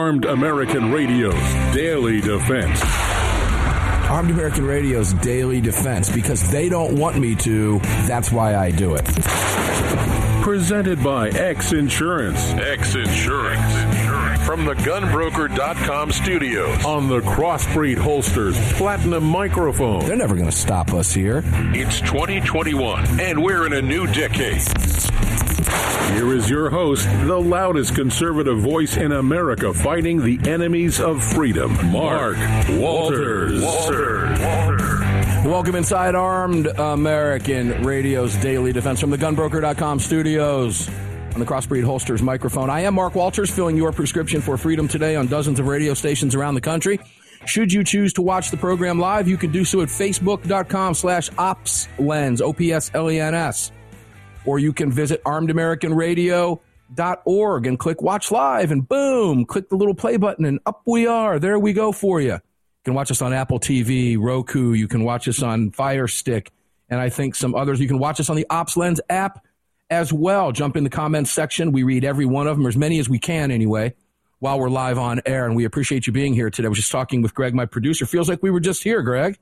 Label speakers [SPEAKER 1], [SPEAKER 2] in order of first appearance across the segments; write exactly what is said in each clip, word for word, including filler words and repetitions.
[SPEAKER 1] Armed American Radio's Daily Defense.
[SPEAKER 2] Armed American Radio's Daily Defense. Because they don't want me to, that's why I do it.
[SPEAKER 1] Presented by X Insurance. X Insurance. From the gun broker dot com studios on the Crossbreed Holsters Platinum microphone.
[SPEAKER 2] They're never going to stop us here.
[SPEAKER 1] It's twenty twenty-one, and we're in a new decade. Here is your host, the loudest conservative voice in America fighting the enemies of freedom, Mark Walters. Walters. Walters.
[SPEAKER 2] Welcome inside Armed American Radio's Daily Defense from the gun broker dot com studios on the Crossbreed Holsters microphone. I am Mark Walters, filling your prescription for freedom today on dozens of radio stations around the country. Should you choose to watch the program live, you can do so at facebook.com slash opslens, O P S L E N S. Or you can visit armed american radio dot org and click Watch Live, and boom, click the little play button, and up we are. There we go for you. You can watch us on Apple T V, Roku. You can watch us on Fire Stick, and I think some others. You can watch us on the OpsLens app as well. Jump in the comments section. We read every one of them, or as many as we can anyway, while we're live on air, and we appreciate you being here today. I was just talking with Greg, my producer. Feels like we were just here, Greg.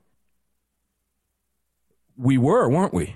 [SPEAKER 2] We were, weren't we?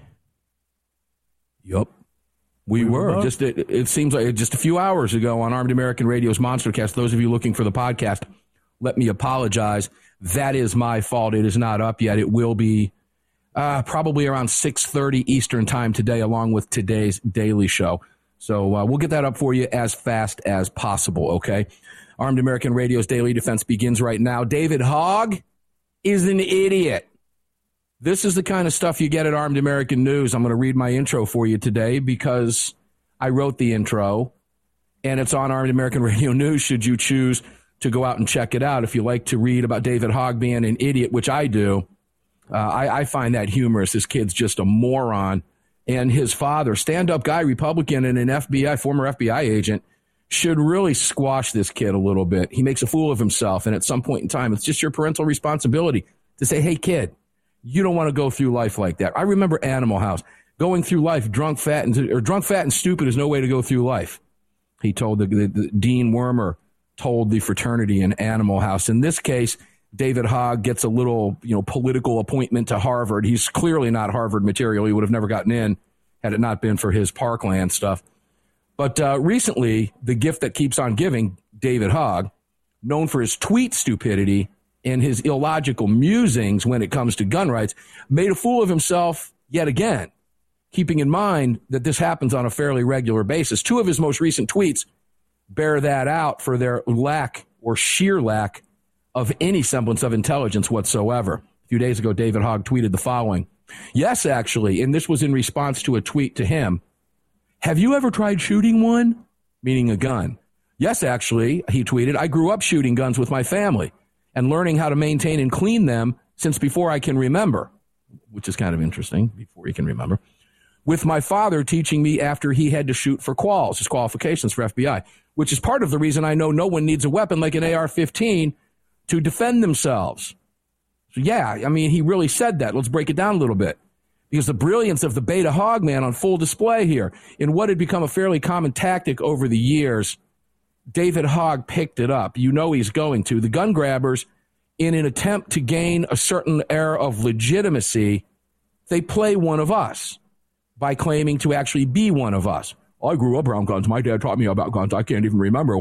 [SPEAKER 2] Yup. We, we were. were. Just it, it seems like just a few hours ago on Armed American Radio's Monstercast. Those of you looking for the podcast, let me apologize. That is my fault. It is not up yet. It will be uh, probably around six thirty Eastern time today, along with today's daily show. So uh, we'll get that up for you as fast as possible, okay? Armed American Radio's Daily Defense begins right now. David Hogg is an idiot. This is the kind of stuff you get at Armed American News. I'm going to read my intro for you today because I wrote the intro, and it's on Armed American Radio News should you choose to go out and check it out. If you like to read about David Hogg being an idiot, which I do, uh, I, I find that humorous. This kid's just a moron. And his father, stand-up guy, Republican, and an F B I, former F B I agent, should really squash this kid a little bit. He makes a fool of himself, and at some point in time, it's just your parental responsibility to say, hey, kid, you don't want to go through life like that. I remember Animal House. Going through life drunk, fat, and or drunk, fat, and stupid is no way to go through life. He told the, the, the Dean Wormer told the fraternity in Animal House. In this case, David Hogg gets a little, you know, political appointment to Harvard. He's clearly not Harvard material. He would have never gotten in had it not been for his Parkland stuff. But uh, recently, the gift that keeps on giving, David Hogg, known for his tweet stupidity and his illogical musings when it comes to gun rights, made a fool of himself yet again, keeping in mind that this happens on a fairly regular basis. Two of his most recent tweets bear that out for their lack or sheer lack of any semblance of intelligence whatsoever. A few days ago, David Hogg tweeted the following. Yes, actually, and this was in response to a tweet to him. Have you ever tried shooting one? Meaning a gun. Yes, actually, he tweeted, I grew up shooting guns with my family and learning how to maintain and clean them since before I can remember, which is kind of interesting, before he can remember, with my father teaching me after he had to shoot for quals, his qualifications for F B I, which is part of the reason I know no one needs a weapon like an A R fifteen to defend themselves. So, yeah, I mean, he really said that. Let's break it down a little bit. Because the brilliance of the Beta Hogg man on full display here in what had become a fairly common tactic over the years, David Hogg picked it up. You know he's going to. The gun grabbers, in an attempt to gain a certain air of legitimacy, they play one of us by claiming to actually be one of us. I grew up around guns. My dad taught me about guns. I can't even remember.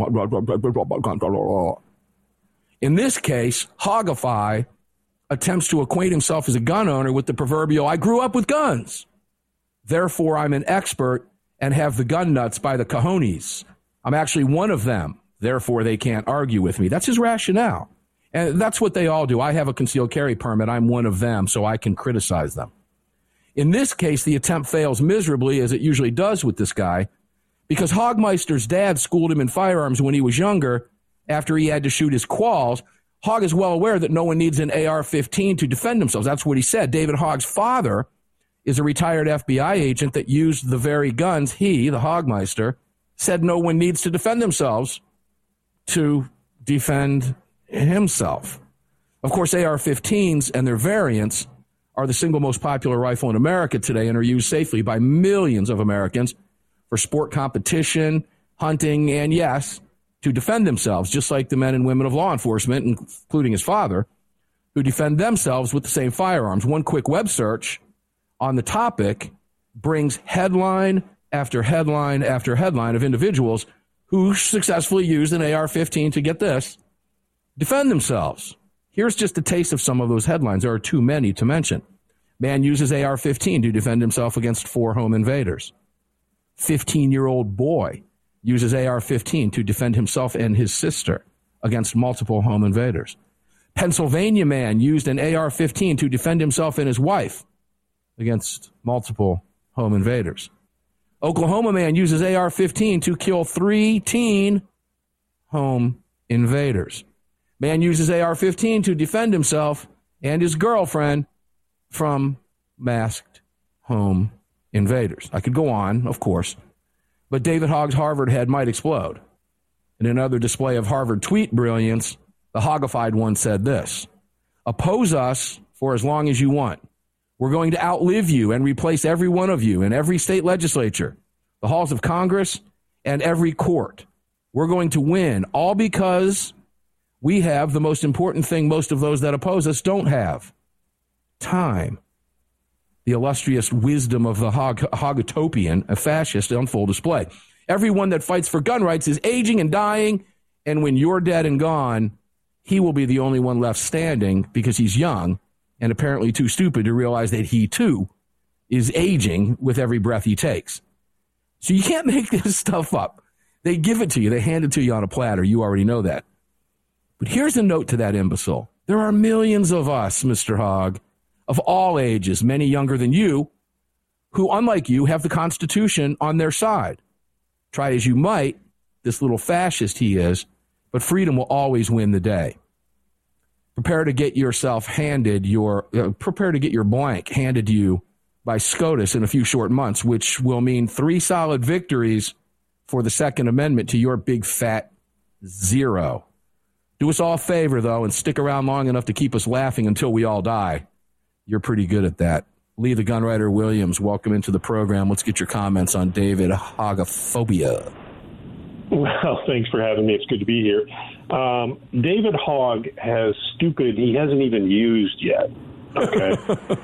[SPEAKER 2] In this case, Hoggify attempts to acquaint himself as a gun owner with the proverbial, I grew up with guns. Therefore, I'm an expert and have the gun nuts by the cojones. I'm actually one of them. Therefore, they can't argue with me. That's his rationale. And that's what they all do. I have a concealed carry permit. I'm one of them, so I can criticize them. In this case, the attempt fails miserably, as it usually does with this guy, because Hoggmeister's dad schooled him in firearms when he was younger after he had to shoot his quals. Hogg is well aware that no one needs an A R fifteen to defend themselves. That's what he said. David Hogg's father is a retired F B I agent that used the very guns he, the Hoggmeister, said no one needs to defend themselves to defend himself. Of course, A R fifteens and their variants are the single most popular rifle in America today and are used safely by millions of Americans for sport competition, hunting, and, yes, to defend themselves, just like the men and women of law enforcement, including his father, who defend themselves with the same firearms. One quick web search on the topic brings headline after headline after headline of individuals who successfully used an A R fifteen to, get this, defend themselves. Here's just a taste of some of those headlines. There are too many to mention. Man uses A R fifteen to defend himself against four home invaders. fifteen-year-old boy uses A R fifteen to defend himself and his sister against multiple home invaders. Pennsylvania man used an A R fifteen to defend himself and his wife against multiple home invaders. Oklahoma man uses A R fifteen to kill three teen home invaders. Man uses A R fifteen to defend himself and his girlfriend from masked home invaders. I could go on, of course, but David Hogg's Harvard head might explode. In another display of Harvard tweet brilliance, the Hoggified one said this: oppose us for as long as you want. We're going to outlive you and replace every one of you in every state legislature, the halls of Congress, and every court. We're going to win, all because we have the most important thing most of those that oppose us don't have: time. The illustrious wisdom of the hog, Hoggotopian, a fascist, on full display. Everyone that fights for gun rights is aging and dying, and when you're dead and gone, he will be the only one left standing because he's young and apparently too stupid to realize that he, too, is aging with every breath he takes. So you can't make this stuff up. They give it to you. They hand it to you on a platter. You already know that. But here's a note to that imbecile. There are millions of us, Mister Hogg, of all ages, many younger than you, who, unlike you, have the Constitution on their side. Try as you might, this little fascist he is, but freedom will always win the day. Prepare to get yourself handed your, uh, prepare to get your blank handed to you by SCOTUS in a few short months, which will mean three solid victories for the Second Amendment to your big fat zero. Do us all a favor, though, and stick around long enough to keep us laughing until we all die. You're pretty good at that. Lee the Gunwriter Williams, welcome into the program. Let's get your comments on David Hoggophobia.
[SPEAKER 3] Well, thanks for having me. It's good to be here. Um, David Hogg has stupid he hasn't even used yet. Okay.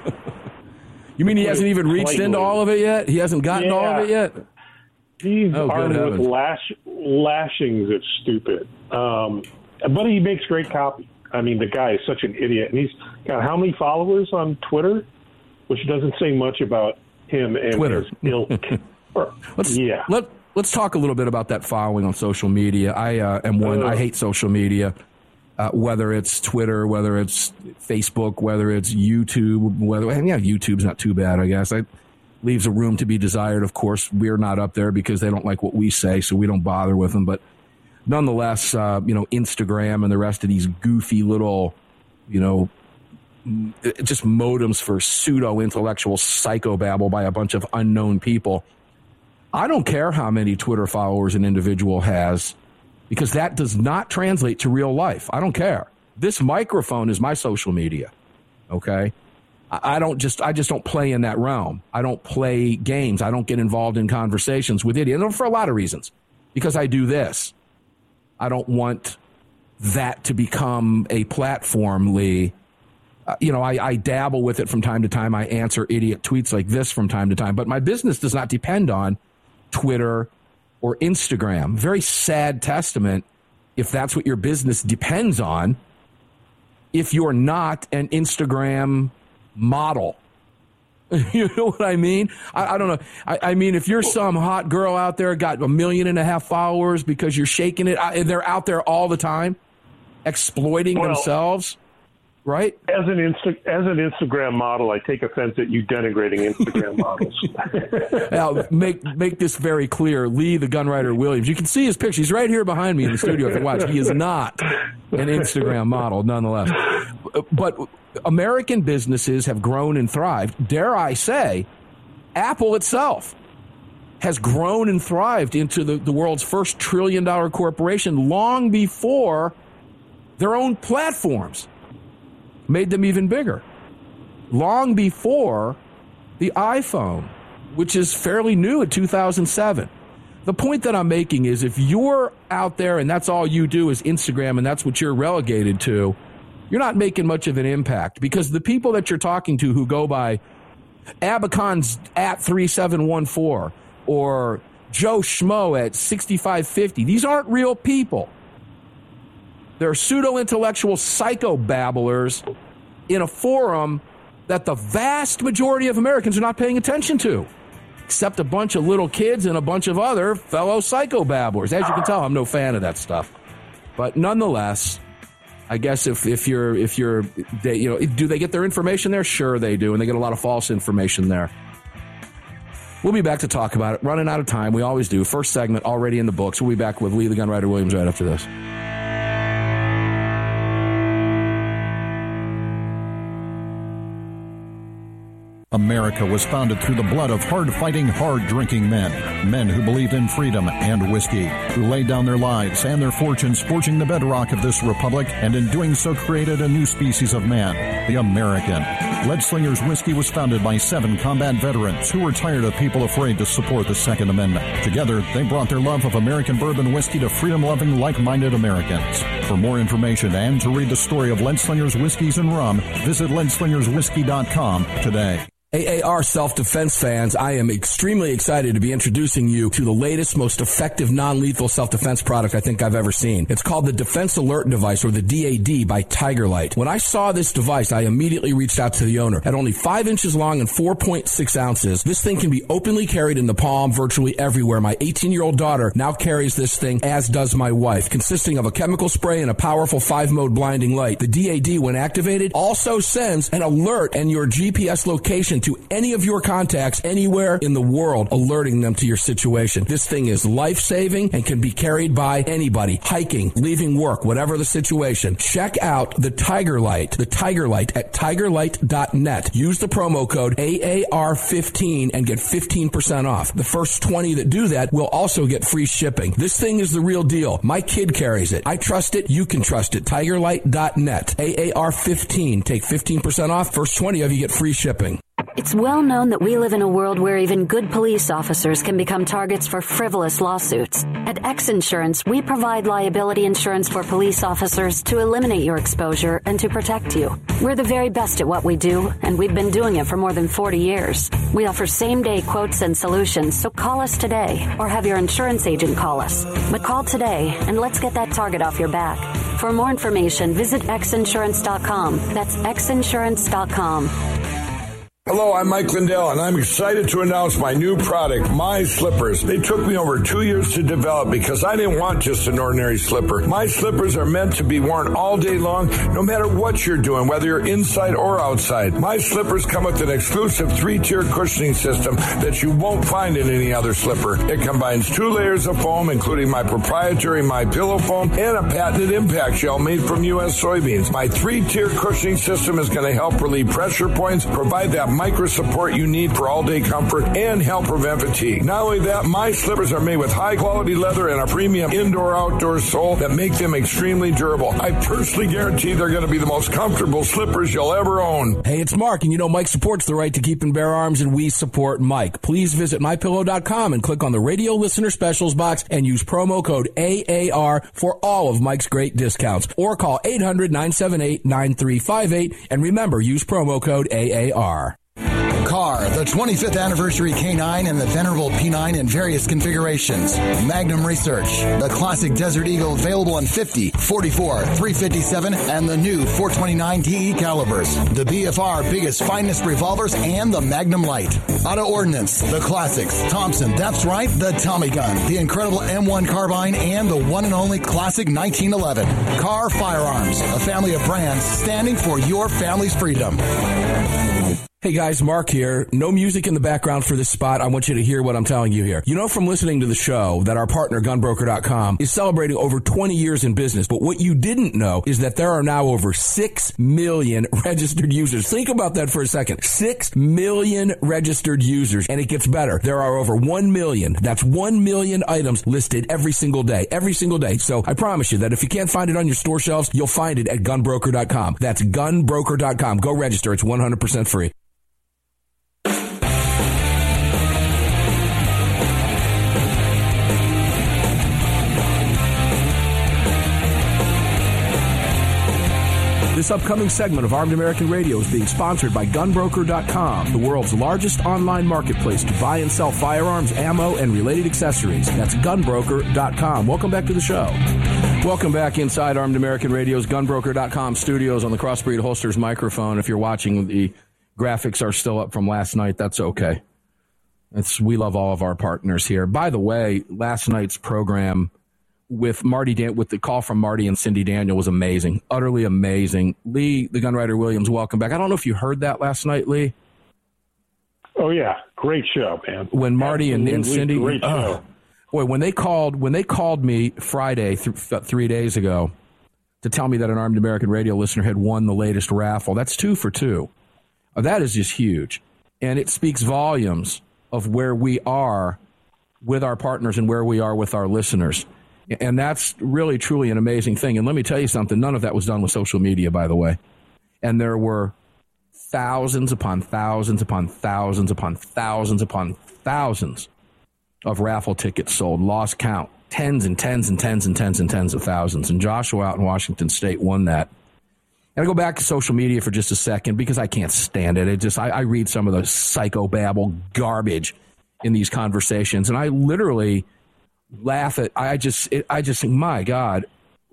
[SPEAKER 2] You mean he hasn't even reached Slightly. into all of it yet? He hasn't gotten
[SPEAKER 3] yeah.
[SPEAKER 2] all of it yet?
[SPEAKER 3] He's oh, armed with lash, lashings of stupid. Um, but he makes great copy. I mean, the guy is such an idiot. And he's got how many followers on Twitter? Which doesn't say much about him and
[SPEAKER 2] Twitter.
[SPEAKER 3] his ilk. or,
[SPEAKER 2] let's,
[SPEAKER 3] yeah.
[SPEAKER 2] Let, let's talk a little bit about that following on social media. I uh, am one. Uh, I hate social media, uh, whether it's Twitter, whether it's Facebook, whether it's YouTube, whether, and yeah, YouTube's not too bad, I guess. It leaves a room to be desired. Of course, we're not up there because they don't like what we say, so we don't bother with them. But nonetheless, uh, you know, Instagram and the rest of these goofy little, you know, just modems for pseudo-intellectual psychobabble by a bunch of unknown people. I don't care how many Twitter followers an individual has, because that does not translate to real life. I don't care. This microphone is my social media, okay? I don't just, I just don't play in that realm. I don't play games. I don't get involved in conversations with idiots, for a lot of reasons. Because I do this. I don't want that to become a platform, Lee. Uh, you know, I, I dabble with it from time to time. I answer idiot tweets like this from time to time. But my business does not depend on Twitter or Instagram. Very sad testament if that's what your business depends on, if you're not an Instagram model. You know what I mean? I, I don't know. I, I mean, if you're some hot girl out there, got a million and a half followers because you're shaking it, I, they're out there all the time exploiting well, themselves. Right?
[SPEAKER 3] As an Insta- as an Instagram model, I take offense at you denigrating Instagram models.
[SPEAKER 2] Now, make make this very clear. Lee, the Gunwriter Williams, you can see his picture. He's right here behind me in the studio. If you watch, he is not an Instagram model, nonetheless. But American businesses have grown and thrived. Dare I say, Apple itself has grown and thrived into the, the world's first trillion-dollar corporation long before their own platforms made them even bigger. Long before the iPhone, which is fairly new in two thousand seven. The point that I'm making is if you're out there and that's all you do is Instagram and that's what you're relegated to, you're not making much of an impact, because the people that you're talking to who go by Abacon's at three seven one four or Joe Schmo at sixty-five fifty, these aren't real people. They're pseudo-intellectual psychobabblers in a forum that the vast majority of Americans are not paying attention to, except a bunch of little kids and a bunch of other fellow psychobabblers. As you can tell, I'm no fan of that stuff. But nonetheless, I guess if, if you're, if you're, they, you know, do they get their information there? Sure they do, and they get a lot of false information there. We'll be back to talk about it. Running out of time. We always do. First segment already in the books. We'll be back with Lee the Gunwriter Williams right after this.
[SPEAKER 4] America was founded through the blood of hard-fighting, hard-drinking men. Men who believed in freedom and whiskey, who laid down their lives and their fortunes forging the bedrock of this republic, and in doing so created a new species of man, the American. Lead Slingers Whiskey was founded by seven combat veterans who were tired of people afraid to support the Second Amendment. Together, they brought their love of American bourbon whiskey to freedom-loving, like-minded Americans. For more information and to read the story of Lead Slingers Whiskeys and Rum, visit lead slingers whiskey dot com today.
[SPEAKER 2] A A R self-defense fans, I am extremely excited to be introducing you to the latest, most effective non-lethal self-defense product I think I've ever seen. It's called the Defense Alert Device, or the D A D, by Tiger Light. When I saw this device, I immediately reached out to the owner. At only five inches long and four point six ounces, this thing can be openly carried in the palm virtually everywhere. My eighteen-year-old daughter now carries this thing, as does my wife. Consisting of a chemical spray and a powerful five-mode blinding light, the D A D, when activated, also sends an alert and your G P S location to any of your contacts anywhere in the world, alerting them to your situation. This thing is life-saving and can be carried by anybody, hiking, leaving work, whatever the situation. Check out the Tiger Light, the Tiger Light at tiger light dot net. Use the promo code A A R fifteen and get fifteen percent off. The first twenty that do that will also get free shipping. This thing is the real deal. My kid carries it. I trust it. You can trust it. tiger light dot net. A A R fifteen. Take fifteen percent off. First twenty of you get free shipping.
[SPEAKER 5] It's well known that we live in a world where even good police officers can become targets for frivolous lawsuits. At X Insurance, we provide liability insurance for police officers to eliminate your exposure and to protect you. We're the very best at what we do, and we've been doing it for more than forty years. We offer same-day quotes and solutions, so call us today or have your insurance agent call us. But call today, and let's get that target off your back. For more information, visit x insurance dot com. That's x insurance dot com.
[SPEAKER 6] Hello, I'm Mike Lindell, and I'm excited to announce my new product, My Slippers. They took me over two years to develop because I didn't want just an ordinary slipper. My slippers are meant to be worn all day long, no matter what you're doing, whether you're inside or outside. My slippers come with an exclusive three-tier cushioning system that you won't find in any other slipper. It combines two layers of foam, including my proprietary My Pillow foam and a patented impact gel made from U S soybeans. My three-tier cushioning system is going to help relieve pressure points, provide that micro support you need for all-day comfort, and help prevent fatigue. Not only that, my slippers are made with high-quality leather and a premium indoor-outdoor sole that make them extremely durable. I personally guarantee they're going to be the most comfortable slippers you'll ever own.
[SPEAKER 2] Hey, it's Mark, and you know Mike supports the right to keep and bear arms, and we support Mike. Please visit my pillow dot com and click on the radio listener specials box and use promo code A A R for all of Mike's great discounts. Or call eight hundred, nine seven eight, nine three five eight, and remember, use promo code A A R.
[SPEAKER 7] Car, the twenty-fifth anniversary K nine and the venerable P nine in various configurations. Magnum Research, the classic Desert Eagle available in fifty, forty-four, three fifty-seven, and the new four twenty-nine D E calibers. The B F R biggest, finest revolvers, and the Magnum Light. Auto Ordnance, the classics. Thompson, that's right, the Tommy gun, the incredible M one carbine, and the one and only classic nineteen eleven. Car Firearms, a family of brands standing for your family's freedom.
[SPEAKER 2] Hey guys, Mark here. No music in the background for this spot. I want you to hear what I'm telling you here. You know from listening to the show that our partner, gun broker dot com, is celebrating over twenty years in business. But what you didn't know is that there are now over six million registered users. Think about that for a second. six million registered users. And it gets better. There are over one million. That's one million items listed every single day. Every single day. So I promise you that if you can't find it on your store shelves, you'll find it at gun broker dot com. That's gun broker dot com. Go register. It's one hundred percent free. This upcoming segment of Armed American Radio is being sponsored by gun broker dot com, the world's largest online marketplace to buy and sell firearms, ammo, and related accessories. That's gun broker dot com. Welcome back to the show. Welcome back inside Armed American Radio's gun broker dot com studios on the Crossbreed Holsters microphone. If you're watching, the graphics are still up from last night. That's okay. It's, we love all of our partners here. By the way, last night's program with Marty Dan- with the call from Marty and Cindy Daniel was amazing, utterly amazing. Lee, the Gunwriter Williams, welcome back. I don't know if you heard that last night, Lee.
[SPEAKER 3] Oh yeah, great show, man.
[SPEAKER 2] When Marty and, and Cindy,
[SPEAKER 3] great show.
[SPEAKER 2] Oh, boy, when they called, when they called me Friday, th- three days ago, to tell me that an Armed American Radio listener had won the latest raffle. That's two for two. Uh, that is just huge, and it speaks volumes of where we are with our partners and where we are with our listeners. And that's really, truly an amazing thing. And let me tell you something. None of that was done with social media, by the way. And there were thousands upon thousands upon thousands upon thousands upon thousands of raffle tickets sold. Lost count. Tens and tens and tens and tens and tens of thousands. And Joshua out in Washington State won that. And I go back to social media for just a second because I can't stand it. It just I, I read some of the psychobabble garbage in these conversations. And I literally laugh at, I just, it, I just think, my God,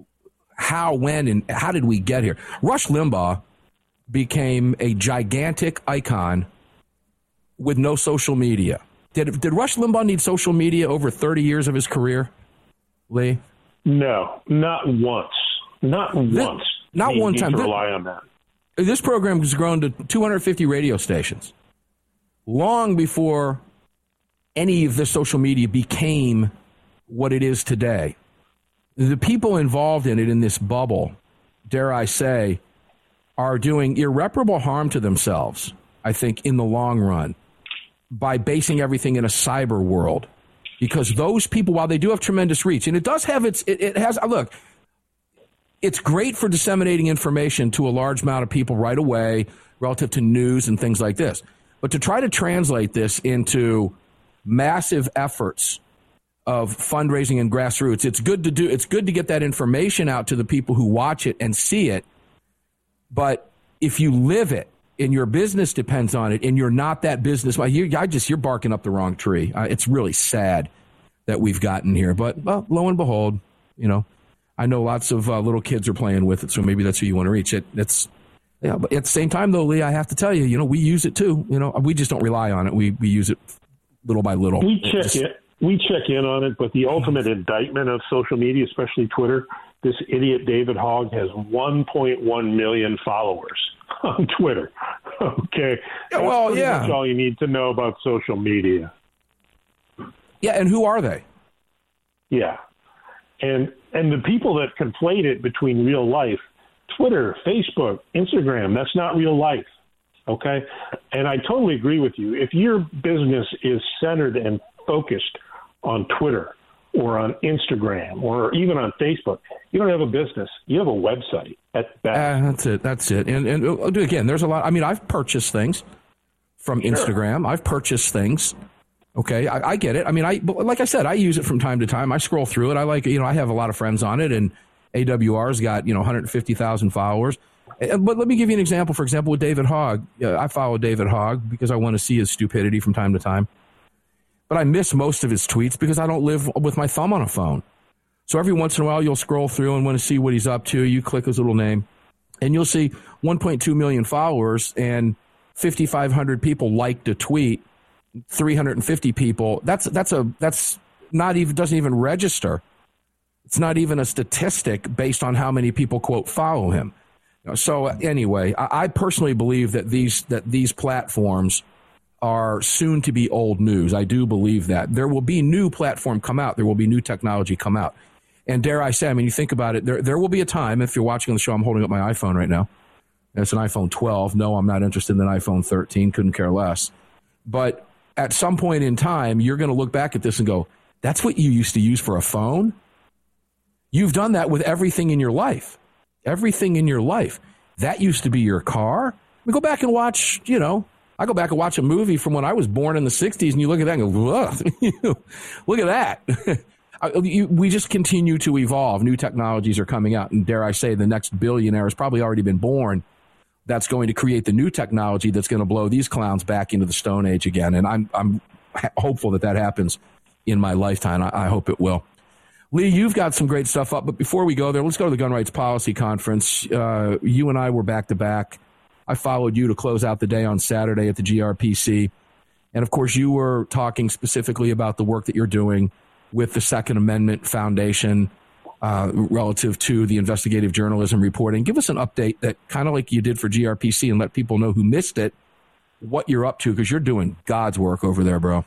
[SPEAKER 2] how, when, and how did we get here? Rush Limbaugh became a gigantic icon with no social media. Did, did Rush Limbaugh need social media over thirty years of his career, Lee?
[SPEAKER 3] No, not once. Not
[SPEAKER 2] this,
[SPEAKER 3] once.
[SPEAKER 2] Not
[SPEAKER 3] he,
[SPEAKER 2] one
[SPEAKER 3] he
[SPEAKER 2] time.
[SPEAKER 3] To rely on that.
[SPEAKER 2] This program has grown to two hundred fifty radio stations long before any of the social media became what it is today. The people involved in it in this bubble, dare I say, are doing irreparable harm to themselves, I think, in the long run, by basing everything in a cyber world. Because those people, while they do have tremendous reach, and it does have its, it, it has, look, it's great for disseminating information to a large amount of people right away relative to news and things like this. But to try to translate this into massive efforts of fundraising and grassroots, it's good to do. It's good to get that information out to the people who watch it and see it. But if you live it and your business depends on it, and you're not that business, well, you, I just you're barking up the wrong tree. Uh, it's really sad that we've gotten here. But well, lo and behold, you know, I know lots of uh, little kids are playing with it, so maybe that's who you want to reach. It. It's yeah, but at the same time, though, Lee, I have to tell you, you know, we use it too. You know, we just don't rely on it. We we use it little by little.
[SPEAKER 3] We check
[SPEAKER 2] just,
[SPEAKER 3] it. We check in on it, but the ultimate indictment of social media, especially Twitter, this idiot David Hogg has one point one million followers on Twitter. Okay.
[SPEAKER 2] Yeah, well,
[SPEAKER 3] That's
[SPEAKER 2] yeah.
[SPEAKER 3] That's all you need to know about social media.
[SPEAKER 2] Yeah, and who are they?
[SPEAKER 3] Yeah. And and the people that conflate it between real life, Twitter, Facebook, Instagram, that's not real life. Okay? And I totally agree with you. If your business is centered and focused on Twitter or on Instagram or even on Facebook, you don't have a business. You have a website at best.
[SPEAKER 2] Uh, that's it. That's it. And, and again, there's a lot. I mean, I've purchased things from sure. Instagram. I've purchased things. Okay, I, I get it. I mean, I like I said, I use it from time to time. I scroll through it. I like, you know, I have a lot of friends on it, and A W R's got, you know, one hundred fifty thousand followers. But let me give you an example. For example, with David Hogg, I follow David Hogg because I want to see his stupidity from time to time. But I miss most of his tweets because I don't live with my thumb on a phone. So every once in a while, you'll scroll through and want to see what he's up to. You click his little name, and you'll see one point two million followers and fifty-five hundred people liked a tweet. three hundred fifty people. That's that's a that's not even doesn't even register. It's not even a statistic based on how many people quote follow him. So anyway, I, I personally believe that these that these platforms are soon to be old news. I do believe that there will be new platform come out. There will be new technology come out. And dare I say, I mean, you think about it, there there will be a time, if you're watching the show, I'm holding up my iPhone right now. It's an iPhone twelve. No, I'm not interested in an iPhone thirteen. Couldn't care less. But at some point in time, you're going to look back at this and go, that's what you used to use for a phone? You've done that with everything in your life. Everything in your life. That used to be your car. We go back and watch, you know, I go back and watch a movie from when I was born in the sixties, and you look at that and go, ugh, look at that. uh, you, we just continue to evolve. New technologies are coming out, and dare I say, the next billionaire has probably already been born. That's going to create the new technology that's going to blow these clowns back into the Stone Age again. And I'm I'm hopeful that that happens in my lifetime. I, I hope it will. Lee, you've got some great stuff up, but before we go there, let's go to the Gun Rights Policy Conference. Uh, you and I were back to back. I followed you to close out the day on Saturday at the G R P C. And, of course, you were talking specifically about the work that you're doing with the Second Amendment Foundation uh, relative to the investigative journalism reporting. Give us an update that kind of like you did for G R P C and let people know who missed it, what you're up to, because you're doing God's work over there, bro.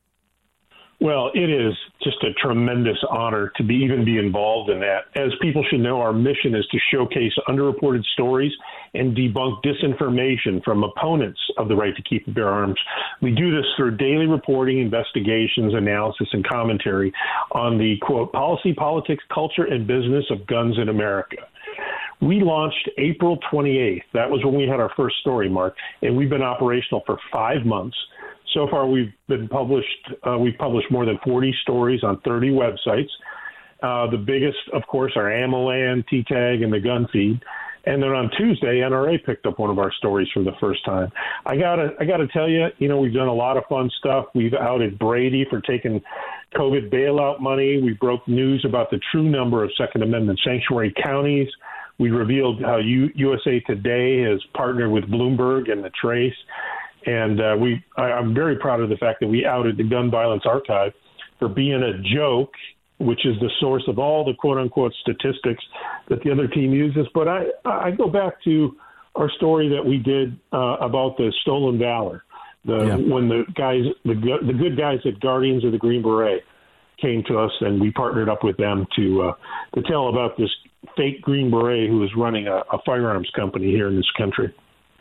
[SPEAKER 3] Well, it is just a tremendous honor to be even be involved in that. As people should know, our mission is to showcase underreported stories and debunk disinformation from opponents of the right to keep and bear arms. We do this through daily reporting, investigations, analysis, and commentary on the, quote, policy, politics, culture, and business of guns in America. We launched April twenty-eighth. That was when we had our first story, Mark, and we've been operational for five months. So far, we've been published. Uh, we've published more than forty stories on thirty websites. Uh, the biggest, of course, are AmmoLand, T TAG, and the Gun Feed. And then on Tuesday, N R A picked up one of our stories for the first time. I gotta, I gotta tell you, you know, we've done a lot of fun stuff. We've outed Brady for taking COVID bailout money. We broke news about the true number of Second Amendment sanctuary counties. We revealed how U- U S A Today has partnered with Bloomberg and The Trace. And uh, we, I, I'm very proud of the fact that we outed the Gun Violence Archive for being a joke, which is the source of all the quote-unquote statistics that the other team uses. But I, I go back to our story that we did uh, about the stolen valor, the yeah. when the guys, the, the good guys at Guardians of the Green Beret came to us, and we partnered up with them to uh, to tell about this fake Green Beret who is running a, a firearms company here in this country.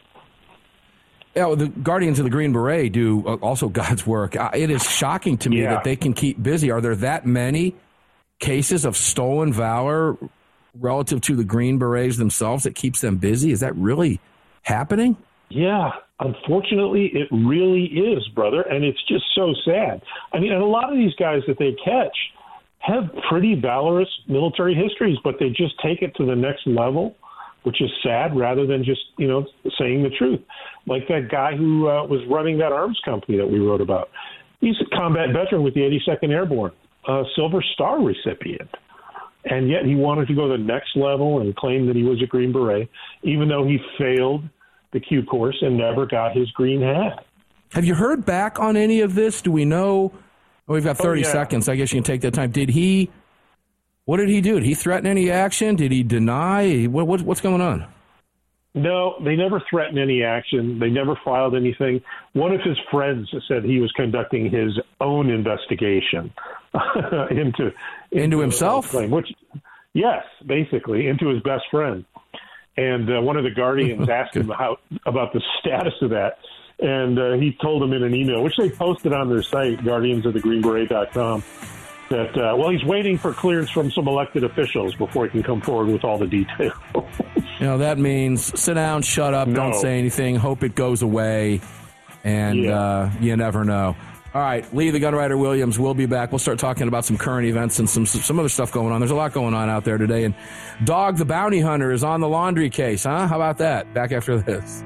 [SPEAKER 2] Yeah, well, the Guardians of the Green Beret do also God's work. It is shocking to me yeah. that they can keep busy. Are there that many cases of stolen valor relative to the Green Berets themselves that keeps them busy? Is that really happening?
[SPEAKER 3] Yeah, unfortunately, it really is, brother, and it's just so sad. I mean, and a lot of these guys that they catch have pretty valorous military histories, but they just take it to the next level, which is sad, rather than just, you know, saying the truth. Like that guy who uh, was running that arms company that we wrote about. He's a combat veteran with the eighty-second Airborne, a Silver Star recipient. And yet he wanted to go to the next level and claim that he was a Green Beret, even though he failed the Q course and never got his green hat.
[SPEAKER 2] Have you heard back on any of this? Do we know? Oh, we've got thirty oh, yeah. seconds. I guess you can take that time. Did he... What did he do? Did he threaten any action? Did he deny? What, what, what's going on?
[SPEAKER 3] No, they never threatened any action. They never filed anything. One of his friends said he was conducting his own investigation into, into
[SPEAKER 2] into himself.
[SPEAKER 3] Claim, which, yes, basically into his best friend. And uh, one of the Guardians asked him how, about the status of that, and uh, he told him in an email, which they posted on their site, guardians of the green beret dot com. That, uh, well, he's waiting for clearance from some elected officials before he can come forward with all the details.
[SPEAKER 2] You know, that means sit down, shut up, no. don't say anything, hope it goes away, and yeah. uh, you never know. All right, Lee, the Gunwriter Williams, we'll be back. We'll start talking about some current events and some some other stuff going on. There's a lot going on out there today. And Dog the Bounty Hunter is on the laundry case, huh? How about that? Back after this.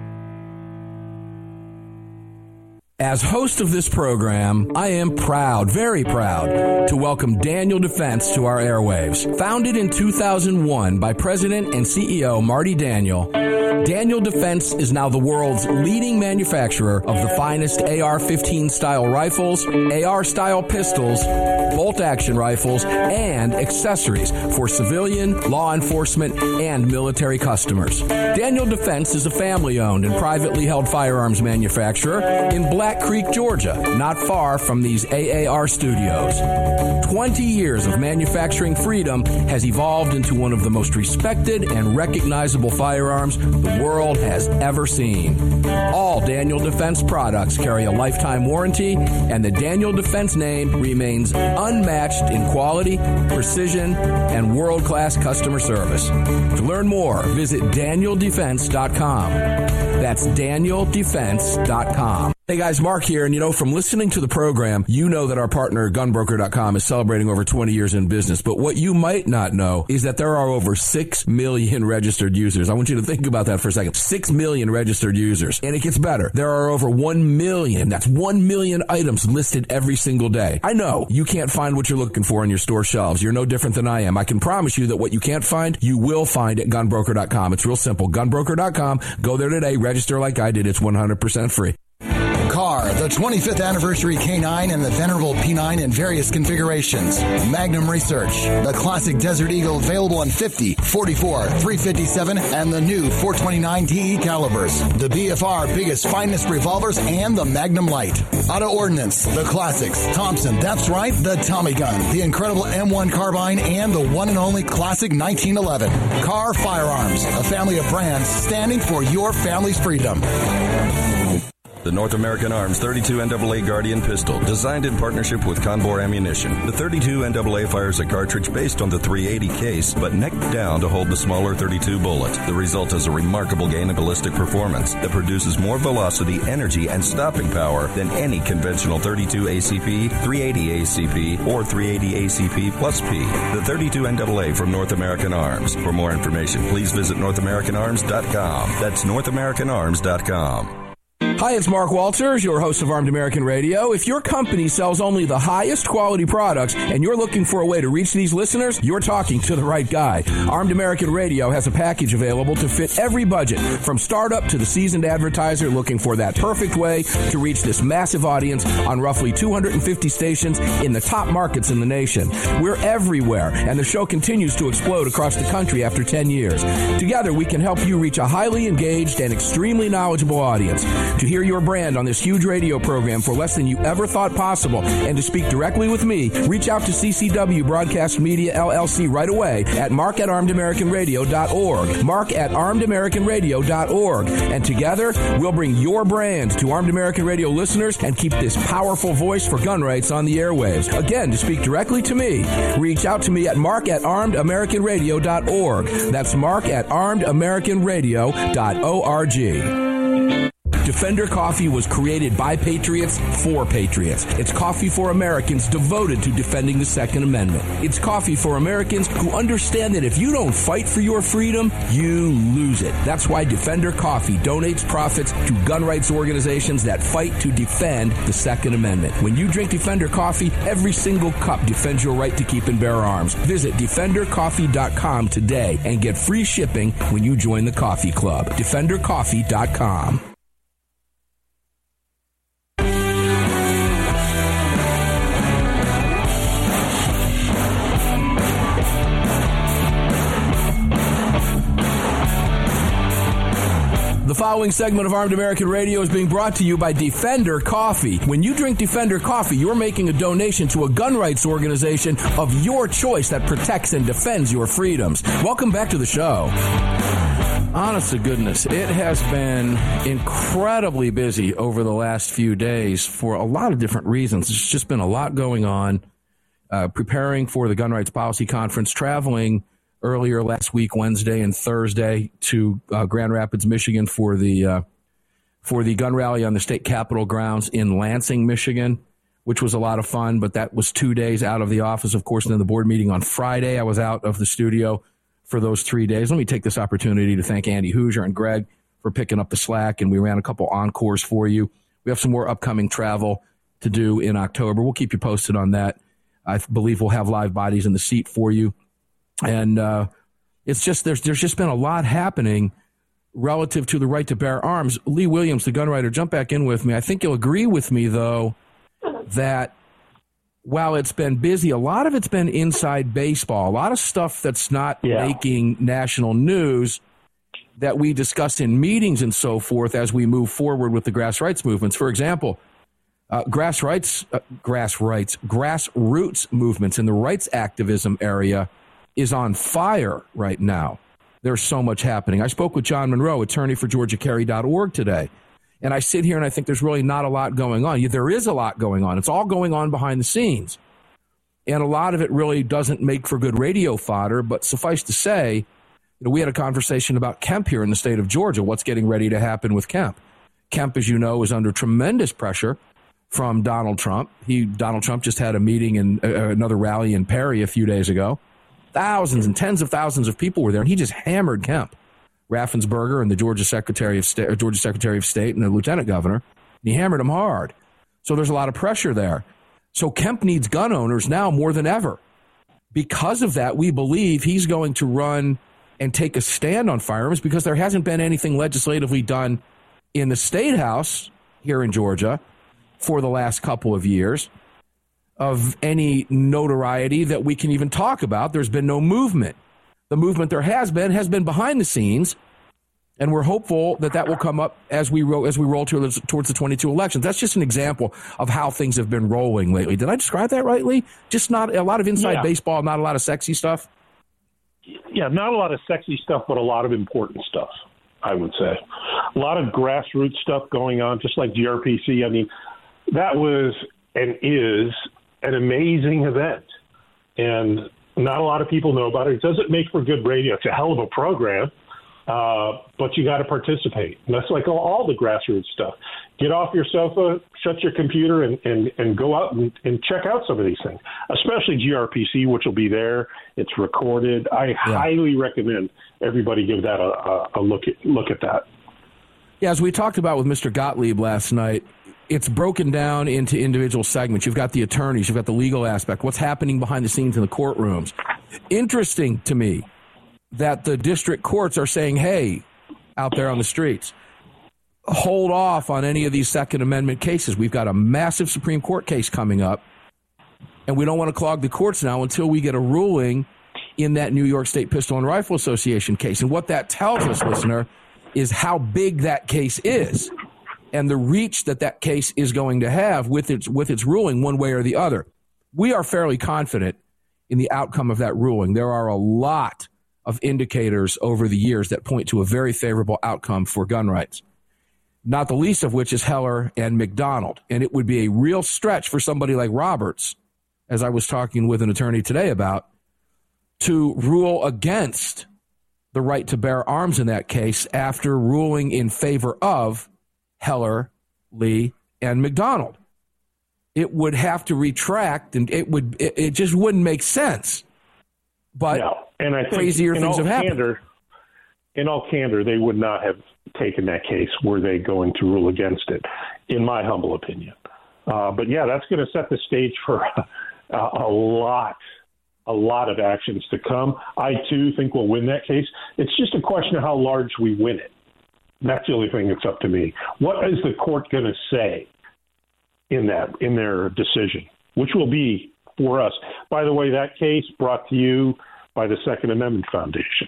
[SPEAKER 2] As host of this program, I am proud, very proud, to welcome Daniel Defense to our airwaves. Founded in two thousand one by President and C E O Marty Daniel, Daniel Defense is now the world's leading manufacturer of the finest A R fifteen style rifles, A R style pistols, bolt-action rifles, and accessories for civilian, law enforcement, and military customers. Daniel Defense is a family-owned and privately held firearms manufacturer in Black Creek, Georgia, not far from these A A R studios. twenty years of manufacturing freedom has evolved into one of the most respected and recognizable firearms the world has ever seen. All Daniel Defense products carry a lifetime warranty, and the Daniel Defense name remains unmatched in quality, precision, and world-class customer service. To learn more, visit daniel defense dot com. That's daniel defense dot com. Hey guys, Mark here, and you know, from listening to the program, you know that our partner gun broker dot com is celebrating over twenty years in business, but what you might not know is that there are over six million registered users. I want you to think about that for a second. six million registered users, and it gets better. There are over one million, that's one million items listed every single day. I know, you can't find what you're looking for on your store shelves. You're no different than I am. I can promise you that what you can't find, you will find at gun broker dot com. It's real simple. gun broker dot com. Go there today, register like I did. It's one hundred percent free.
[SPEAKER 7] Car, the twenty-fifth anniversary K nine and the venerable P nine in various configurations. Magnum Research, the classic Desert Eagle available in fifty, forty-four, three fifty-seven, and the new four twenty-nine T E calibers. The B F R biggest, finest revolvers and the Magnum Light. Auto Ordnance, the classics. Thompson, that's right, the Tommy gun, the incredible M one carbine, and the one and only classic nineteen eleven. Car Firearms, a family of brands standing for your family's freedom.
[SPEAKER 8] The North American Arms thirty-two N double A Guardian pistol, designed in partnership with Conbor Ammunition. The thirty-two N double A fires a cartridge based on the three eighty case, but neck down to hold the smaller thirty-two bullet. The result is a remarkable gain in ballistic performance that produces more velocity, energy, and stopping power than any conventional thirty-two A C P, three eighty A C P, or three eighty A C P plus P. The thirty-two N double A from North American Arms. For more information, please visit north american arms dot com. That's north american arms dot com.
[SPEAKER 2] Hi, it's Mark Walters, your host of Armed American Radio. If your company sells only the highest quality products and you're looking for a way to reach these listeners, you're talking to the right guy. Armed American Radio has a package available to fit every budget, from startup to the seasoned advertiser looking for that perfect way to reach this massive audience on roughly two hundred fifty stations in the top markets in the nation. We're everywhere, and the show continues to explode across the country after ten years. Together, we can help you reach a highly engaged and extremely knowledgeable audience. To hear your brand on this huge radio program for less than you ever thought possible and to speak directly with me, reach out to C C W Broadcast Media, L L C right away at mark at armed american radio dot org. Mark at armed american radio dot org. And together, we'll bring your brand to Armed American Radio listeners and keep this powerful voice for gun rights on the airwaves. Again, to speak directly to me, reach out to me at mark at armed american radio dot org. That's mark at armed american radio dot org. Defender Coffee was created by patriots for patriots. It's coffee for Americans devoted to defending the Second Amendment. It's coffee for Americans who understand that if you don't fight for your freedom, you lose it. That's why Defender Coffee donates profits to gun rights organizations that fight to defend the Second Amendment. When you drink Defender Coffee, every single cup defends your right to keep and bear arms. Visit defender coffee dot com today and get free shipping when you join the coffee club. defender coffee dot com. The following segment of Armed American Radio is being brought to you by Defender Coffee. When you drink Defender Coffee, you're making a donation to a gun rights organization of your choice that protects and defends your freedoms. Welcome back to the show. Honest to goodness, it has been incredibly busy over the last few days for a lot of different reasons. There's just been a lot going on, uh, preparing for the Gun Rights Policy Conference, traveling earlier last week, Wednesday and Thursday, to uh, Grand Rapids, Michigan for the uh, for the gun rally on the state capitol grounds in Lansing, Michigan, which was a lot of fun. But that was two days out of the office, of course. And then the board meeting on Friday, I was out of the studio for those three days. Let me take this opportunity to thank Andy Hoosier and Greg for picking up the slack, and we ran a couple encores for you. We have some more upcoming travel to do in October. We'll keep you posted on that. I believe we'll have live bodies in the seat for you. And uh, it's just there's there's just been a lot happening relative to the right to bear arms. Lee Williams, the gun writer, jump back in with me. I think you'll agree with me, though, that while it's been busy, a lot of it's been inside baseball. A lot of stuff that's not yeah. making national news that we discuss in meetings and so forth as we move forward with the grass rights movements. For example, uh, grass rights, uh, grass rights, grassroots movements in the rights activism area is on fire right now. There's so much happening. I spoke with John Monroe, attorney for Georgia Carry dot org today, and I sit here and I think there's really not a lot going on. There is a lot going on. It's all going on behind the scenes, and a lot of it really doesn't make for good radio fodder, but suffice to say, you know, we had a conversation about Kemp here in the state of Georgia, what's getting ready to happen with Kemp. Kemp, as you know, is under tremendous pressure from Donald Trump. He Donald Trump just had a meeting in uh, another rally in Perry a few days ago. Thousands and tens of thousands of people were there, and he just hammered Kemp, Raffensperger, and the Georgia Secretary of State, Georgia Secretary of State, and the Lieutenant Governor. And he hammered them hard. So there's a lot of pressure there. So Kemp needs gun owners now more than ever. Because of that, we believe he's going to run and take a stand on firearms because there hasn't been anything legislatively done in the State House here in Georgia for the last couple of years of any notoriety that we can even talk about. There's been no movement. The movement there has been has been behind the scenes, and we're hopeful that that will come up as we roll, as we roll towards, towards the twenty-two elections. That's just an example of how things have been rolling lately. Did I describe that rightly? Just not a lot of inside
[SPEAKER 3] yeah.
[SPEAKER 2] baseball, not a lot of sexy stuff?
[SPEAKER 3] Yeah, not a lot of sexy stuff, but a lot of important stuff, I would say. A lot of grassroots stuff going on, just like G R P C. I mean, that was and is an amazing event, and not a lot of people know about it. It doesn't make for good radio. It's a hell of a program, uh, but you got to participate. And that's like all, all the grassroots stuff. Get off your sofa, shut your computer, and, and, and go out and, and check out some of these things, especially G R P C, which will be there. It's recorded. I yeah. highly recommend everybody give that a, a, a look at look at that.
[SPEAKER 2] Yeah, as we talked about with Mister Gottlieb last night, it's broken down into individual segments. You've got the attorneys, you've got the legal aspect, what's happening behind the scenes in the courtrooms. Interesting to me that the district courts are saying, hey, out there on the streets, hold off on any of these Second Amendment cases. We've got a massive Supreme Court case coming up, and we don't want to clog the courts now until we get a ruling in that New York State Pistol and Rifle Association case. And what that tells us, listener, is how big that case is and the reach that that case is going to have with its with its ruling one way or the other. We are fairly confident in the outcome of that ruling. There are a lot of indicators over the years that point to a very favorable outcome for gun rights, not the least of which is Heller and McDonald. And it would be a real stretch for somebody like Roberts, as I was talking with an attorney today about, to rule against the right to bear arms in that case after ruling in favor of Heller, Lee, and McDonald. It would have to retract, and it would it, it just wouldn't make sense. But
[SPEAKER 3] no. and I think
[SPEAKER 2] crazier things have happened.
[SPEAKER 3] Candor, in all candor, they would not have taken that case were they going to rule against it, in my humble opinion. Uh, but, yeah, that's going to set the stage for a, a lot, a lot of actions to come. I, too, think we'll win that case. It's just a question of how large we win it. That's the only thing that's up to me. What is the court going to say in that, in their decision, which will be for us? By the way, that case brought to you by the Second Amendment Foundation.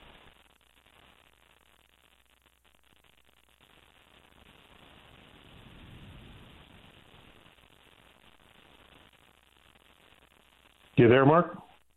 [SPEAKER 3] You there, Mark?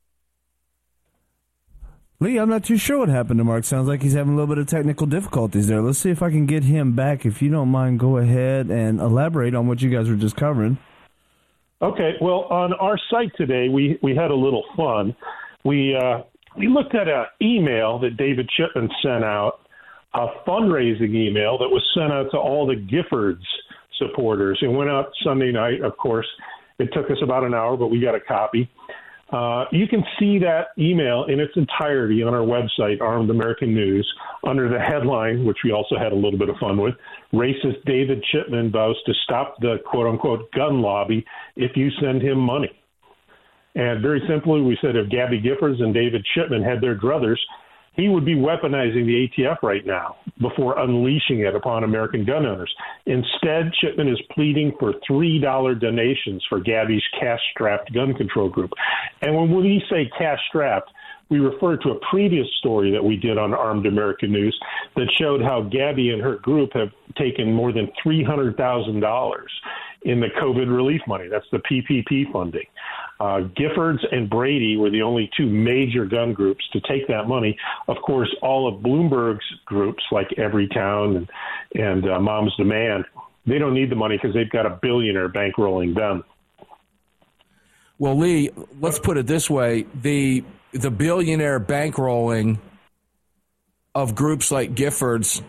[SPEAKER 9] Lee, I'm not too sure what happened to Mark. Sounds like he's having a little bit of technical difficulties there. Let's see if I can get him back. If you don't mind, go ahead and elaborate on what you guys were just covering.
[SPEAKER 3] Okay. Well, on our site today, we, we had a little fun. We uh, we looked at an email that David Chipman sent out, a fundraising email that was sent out to all the Giffords supporters. It went out Sunday night, of course. It took us about an hour, but we got a copy. Uh, you can see that email in its entirety on our website, Armed American News, under the headline, which we also had a little bit of fun with, Racist David Chipman vows to stop the quote-unquote gun lobby if you send him money. And very simply, we said if Gabby Giffords and David Chipman had their druthers, he would be weaponizing the A T F right now before unleashing it upon American gun owners. Instead, Chipman is pleading for three dollar donations for Gabby's cash-strapped gun control group. And when we say cash-strapped, we refer to a previous story that we did on Armed American News that showed how Gabby and her group have taken more than three hundred thousand dollars in the COVID relief money. That's the P P P funding. Uh, Giffords and Brady were the only two major gun groups to take that money. Of course, all of Bloomberg's groups, like Everytown and, and uh, Mom's Demand, they don't need the money because they've got a billionaire bankrolling them.
[SPEAKER 2] Well, Lee, let's put it this way. The the billionaire bankrolling of groups like Giffords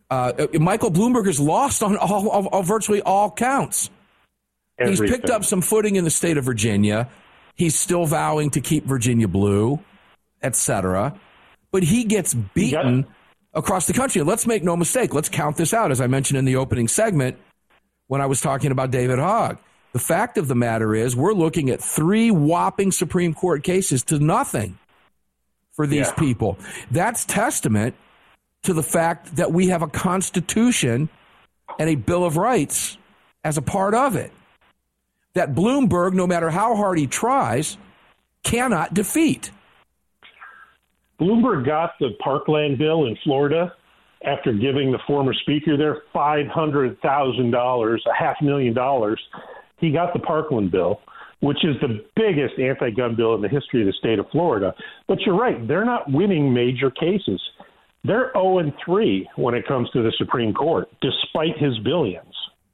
[SPEAKER 2] Uh, Michael Bloomberg is lost on all, all, all virtually all counts. Everything. He's picked up some footing in the state of Virginia. He's still vowing to keep Virginia blue, et cetera. But he gets beaten he across the country. Let's make no mistake. Let's count this out, as I mentioned in the opening segment when I was talking about David Hogg. The fact of the matter is we're looking at three whopping Supreme Court cases to nothing for these yeah. people. That's testament to the fact that we have a Constitution and a Bill of Rights as a part of it that Bloomberg, no matter how hard he tries, cannot defeat.
[SPEAKER 3] Bloomberg got the Parkland bill in Florida after giving the former speaker there five hundred thousand dollars, a half million dollars. He got the Parkland bill, which is the biggest anti-gun bill in the history of the state of Florida. But you're right, they're not winning major cases. They're oh and three when it comes to the Supreme Court, despite his billions.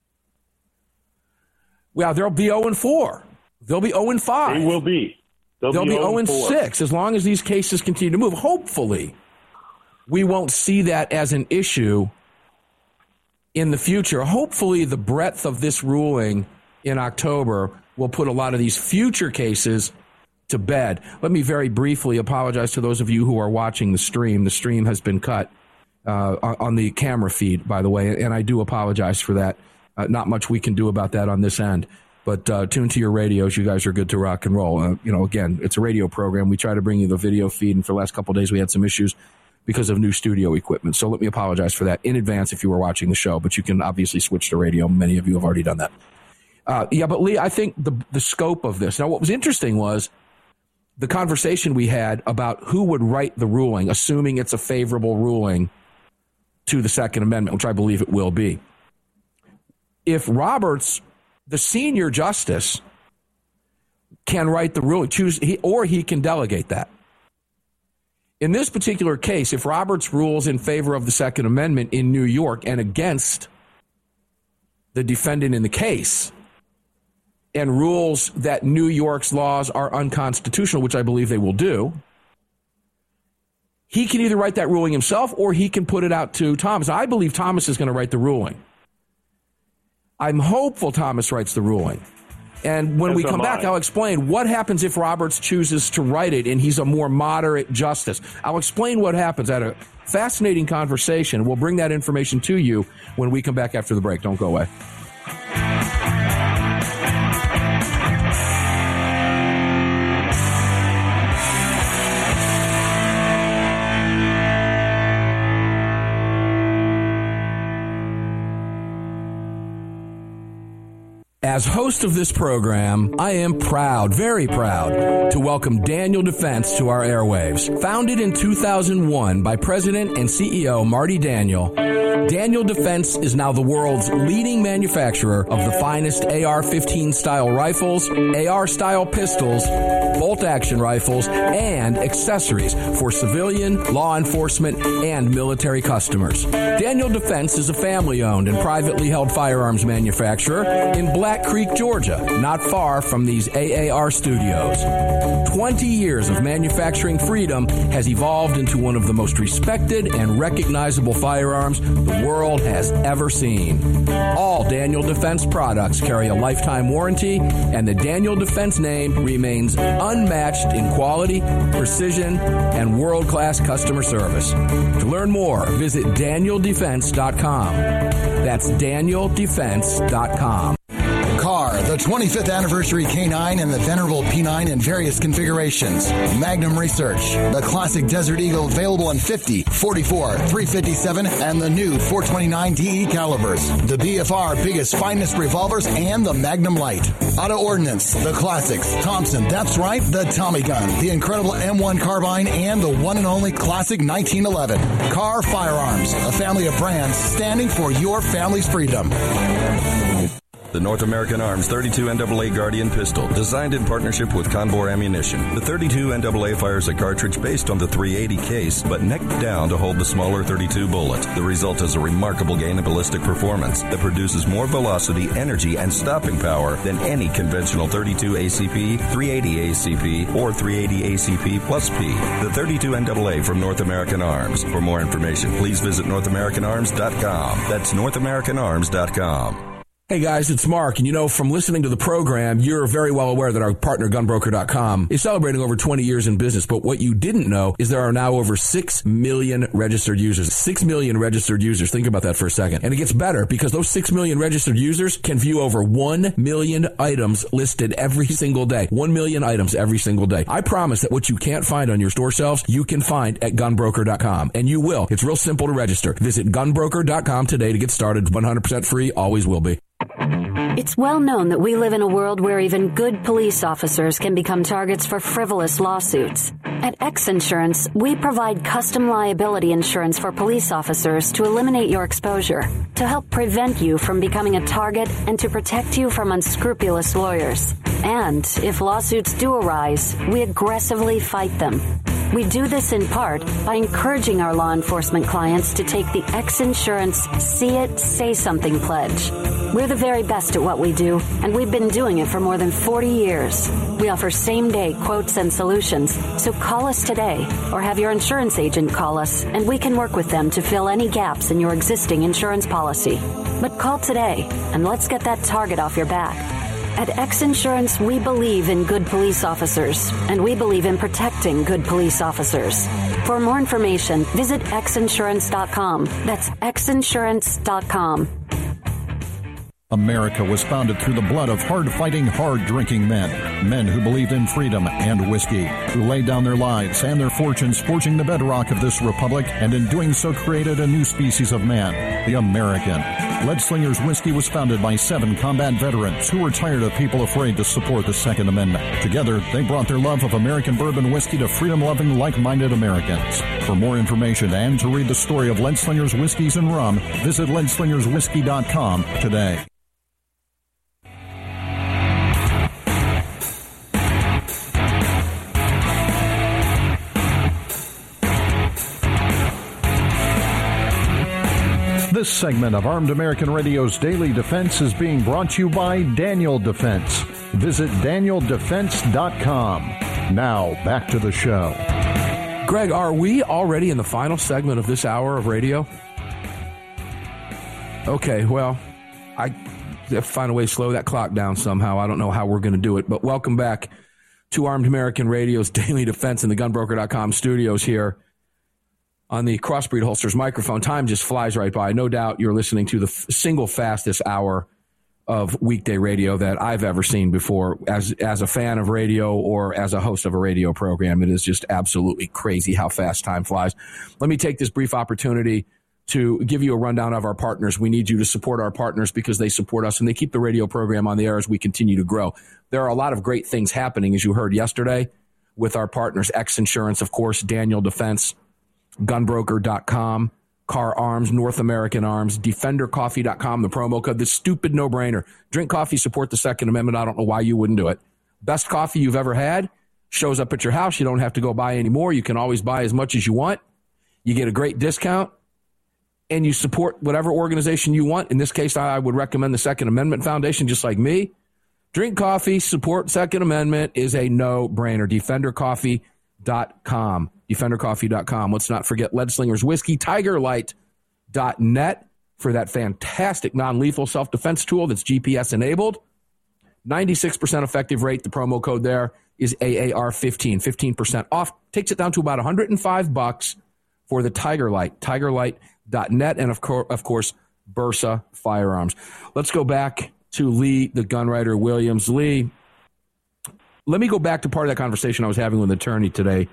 [SPEAKER 2] Well, they'll be oh and four. They'll be oh and five.
[SPEAKER 3] They will be. They'll,
[SPEAKER 2] They'll be,
[SPEAKER 3] be
[SPEAKER 2] oh and six as long as these cases continue to move. Hopefully, we won't see that as an issue in the future. Hopefully, the breadth of this ruling in October will put a lot of these future cases to bed. Let me very briefly apologize to those of you who are watching the stream. The stream has been cut uh, on the camera feed, by the way, and I do apologize for that. Uh, not much we can do about that on this end. But uh, tune to your radios. You guys are good to rock and roll. Uh, you know, again, it's a radio program. We try to bring you the video feed, and for the last couple of days we had some issues because of new studio equipment. So let me apologize for that in advance if you were watching the show. But you can obviously switch to radio. Many of you have already done that. Uh, yeah, but Lee, I think the the scope of this. Now, what was interesting was the conversation we had about who would write the ruling, assuming it's a favorable ruling to the Second Amendment, which I believe it will be. If Roberts, the senior justice, can write the ruling, choose, he, or he can delegate that. In this particular case, if Roberts rules in favor of the Second Amendment in New York and against the defendant in the case, and rules that New York's laws are unconstitutional, which I believe they will do, he can either write that ruling himself or he can put it out to Thomas. I believe Thomas is going to write the ruling. I'm hopeful Thomas writes the ruling. And when As we come back, I. I'll explain what happens if Roberts chooses to write it and he's a more moderate justice. I'll explain what happens. I had a fascinating conversation. We'll bring that information to you when we come back after the break. Don't go away. As host of this program, I am proud, very proud, to welcome Daniel Defense to our airwaves. Founded in two thousand one by President and C E O Marty Daniel, Daniel Defense is now the world's leading manufacturer of the finest A R fifteen style rifles, A R style pistols, bolt-action rifles, and accessories for civilian, law enforcement, and military customers. Daniel Defense is a family-owned and privately held firearms manufacturer in Black Creek, Georgia, not far from these A A R studios. twenty years of manufacturing freedom has evolved into one of the most respected and recognizable firearms the world has ever seen. All Daniel Defense products carry a lifetime warranty, and the Daniel Defense name remains unmatched in quality, precision, and world-class customer service. To learn more, visit daniel defense dot com. That's daniel defense dot com.
[SPEAKER 7] Car, the twenty-fifth anniversary K nine and the venerable P nine in various configurations. Magnum Research, the classic Desert Eagle available in fifty, forty-four, three fifty-seven, and the new four twenty-nine D E calibers. The B F R biggest, finest revolvers, and the Magnum Light. Auto Ordnance, the classics. Thompson, that's right, the Tommy gun, the incredible M one carbine, and the one and only classic nineteen eleven. Car Firearms, a family of brands standing for your family's freedom.
[SPEAKER 8] The North American Arms thirty-two N double A Guardian pistol, designed in partnership with Conbor Ammunition. The thirty-two N double A fires a cartridge based on the three eighty case, but neck down to hold the smaller thirty-two bullet. The result is a remarkable gain in ballistic performance that produces more velocity, energy, and stopping power than any conventional thirty-two A C P, three eighty A C P, or three eighty A C P plus P. The thirty-two N double A from North American Arms. For more information, please visit north american arms dot com. That's north american arms dot com.
[SPEAKER 2] Hey guys, it's Mark, and you know, from listening to the program, you're very well aware that our partner gun broker dot com is celebrating over twenty years in business, but what you didn't know is there are now over six million registered users. six million registered users. Think about that for a second. And it gets better because those six million registered users can view over one million items listed every single day. one million items every single day. I promise that what you can't find on your store shelves, you can find at gun broker dot com, and you will. It's real simple to register. Visit gun broker dot com today to get started. one hundred percent free, always will be.
[SPEAKER 5] It's well known that we live in a world where even good police officers can become targets for frivolous lawsuits. At X Insurance, we provide custom liability insurance for police officers to eliminate your exposure, to help prevent you from becoming a target, and to protect you from unscrupulous lawyers. And if lawsuits do arise, we aggressively fight them. We do this in part by encouraging our law enforcement clients to take the X Insurance See It, Say Something pledge. We're the very best at what we do, and we've been doing it for more than forty years. We offer same-day quotes and solutions, so call us today or have your insurance agent call us, and we can work with them to fill any gaps in your existing insurance policy. But call today, and let's get that target off your back. At X Insurance, we believe in good police officers, and we believe in protecting good police officers. For more information, visit x insurance dot com. That's x insurance dot com.
[SPEAKER 4] America was founded through the blood of hard-fighting, hard-drinking men. Men who believed in freedom and whiskey, who laid down their lives and their fortunes forging the bedrock of this republic, and in doing so created a new species of man, the American. Leadslingers Whiskey was founded by seven combat veterans who were tired of people afraid to support the Second Amendment. Together, they brought their love of American bourbon whiskey to freedom-loving, like-minded Americans. For more information and to read the story of Leadslingers Whiskeys and Rum, visit lead slingers whiskey dot com today. This segment of Armed American Radio's Daily Defense is being brought to you by Daniel Defense. Visit daniel defense dot com. Now, back to the show.
[SPEAKER 2] Greg, are we already in the final segment of this hour of radio? Okay, well, I have to find a way to slow that clock down somehow. I don't know how we're going to do it, but welcome back to Armed American Radio's Daily Defense in the gun broker dot com studios here on the Crossbreed Holsters microphone. Time just flies right by. No doubt you're listening to the f- single fastest hour of weekday radio that I've ever seen before. As as a fan of radio or as a host of a radio program, it is just absolutely crazy how fast time flies. Let me take this brief opportunity to give you a rundown of our partners. We need you to support our partners because they support us and they keep the radio program on the air as we continue to grow. There are a lot of great things happening, as you heard yesterday, with our partners. X Insurance, of course, Daniel Defense, gun broker dot com, Car Arms, North American Arms, defender coffee dot com, the promo code, the stupid no-brainer. Drink coffee, support the Second Amendment. I don't know why you wouldn't do it. Best coffee you've ever had. Shows up at your house. You don't have to go buy any more. You can always buy as much as you want. You get a great discount, and you support whatever organization you want. In this case, I would recommend the Second Amendment Foundation, just like me. Drink coffee, support Second Amendment is a no-brainer. defender coffee dot com. defender coffee dot com. Let's not forget Leadslingers Whiskey, tiger light dot net for that fantastic non-lethal self-defense tool that's G P S enabled. ninety-six percent effective rate. The promo code there is A A R fifteen. fifteen percent off. Takes it down to about one hundred five bucks for the Tiger Light. tiger light dot net. And, of, co- of course, Bursa Firearms. Let's go back to Lee, the gunwriter Williams. Lee, let me go back to part of that conversation I was having with an attorney today.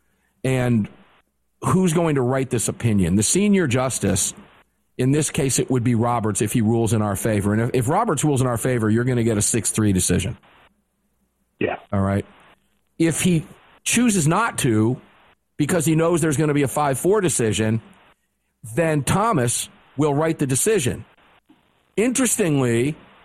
[SPEAKER 2] And who's going to write this opinion? The senior justice, in this case, it would be Roberts if he rules in our favor. And if, if Roberts rules in our favor, you're going to get a six three decision.
[SPEAKER 3] Yeah.
[SPEAKER 2] All right. If he chooses not to, because he knows there's going to be a five four decision, then Thomas will write the decision. Interestingly,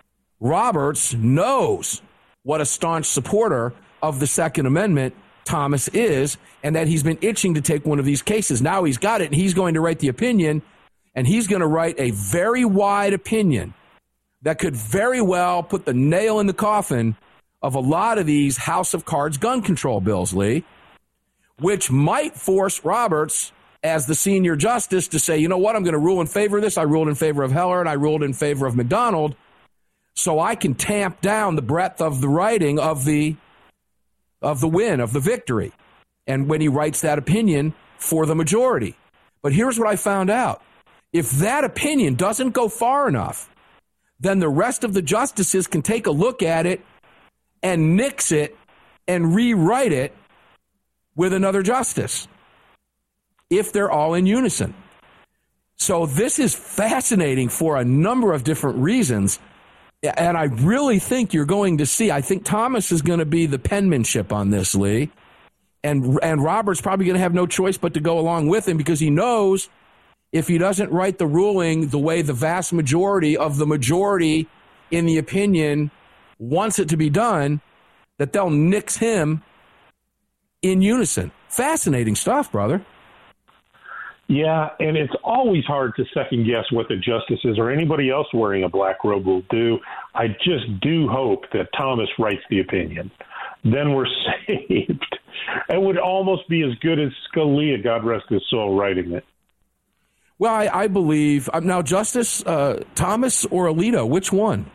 [SPEAKER 2] Roberts knows what a staunch supporter of the Second Amendment Thomas is, and that he's been itching to take one of these cases. Now he's got it, and he's going to write the opinion, and he's going to write a very wide opinion that could very well put the nail in the coffin of a lot of these House of Cards gun control bills, Lee, which might force Roberts, as the senior justice, to say, you know what, I'm going to rule in favor of this. I ruled in favor of Heller, and I ruled in favor of McDonald, so I can tamp down the breadth of the writing of the of the win, of the victory. And when he writes that opinion for the majority. But here's what I found out. If that opinion doesn't go far enough, then the rest of the justices can take a look at it and nix it and rewrite it with another justice, if they're all in unison. So this is fascinating for a number of different reasons. And I really think you're going to see, I think Thomas is going to be the penmanship on this, Lee. And, and Roberts probably going to have no choice but to go along with him, because he knows if he doesn't write the ruling the way the vast majority of the majority in the opinion wants it to be done, that they'll nix him in unison. Fascinating stuff, brother.
[SPEAKER 3] Yeah, and it's always hard to second guess what the justices or anybody else wearing a black robe will do. I just do hope that Thomas writes the opinion. Then we're saved. It would almost be as good as Scalia, God rest his soul, writing it.
[SPEAKER 2] Well, I, I believe uh, now, Justice uh, Thomas or Alito, which one?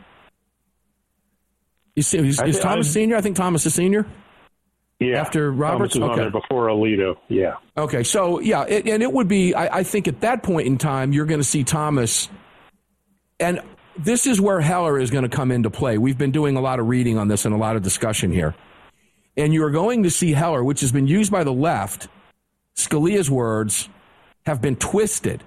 [SPEAKER 2] Is, is, is Thomas I, senior? I think Thomas is senior.
[SPEAKER 3] Yeah,
[SPEAKER 2] after Roberts,
[SPEAKER 3] Thomas was
[SPEAKER 2] okay.
[SPEAKER 3] on there before Alito. Yeah.
[SPEAKER 2] Okay, so yeah, it, and it would be. I, I think at that point in time, you're going to see Thomas, and this is where Heller is going to come into play. We've been doing a lot of reading on this and a lot of discussion here, and you're going to see Heller, which has been used by the left. Scalia's words have been twisted